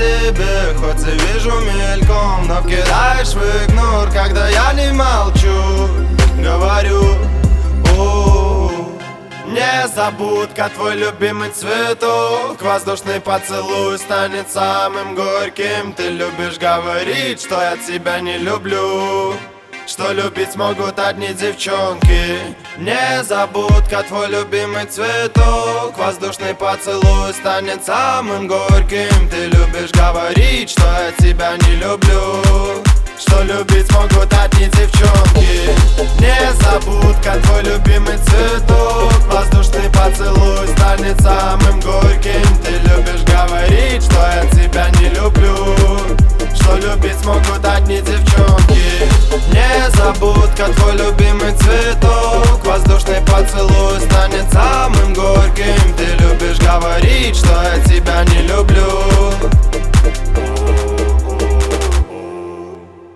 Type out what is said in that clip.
тебе, хоть и вижу мельком, но кидаешь в игнор, когда я не молчу. Говорю, незабудка, твой любимый цветок, воздушный поцелуй станет самым горьким. Ты любишь говорить, что я тебя не люблю, что любить могут одни девчонки. Незабудка, твой любимый цветок, воздушный поцелуй станет самым горьким. Ты любишь говорить, что я тебя не люблю, что любить могут одни девчонки. Незабудка, твой любимый цветок, воздушный поцелуй станет самым горьким. Ты любишь говорить, что я тебя не люблю, что любить могут одни девчонки. Незабудка, твой любимый цветок, воздушный поцелуй станет самым горьким. Ты любишь говорить, что я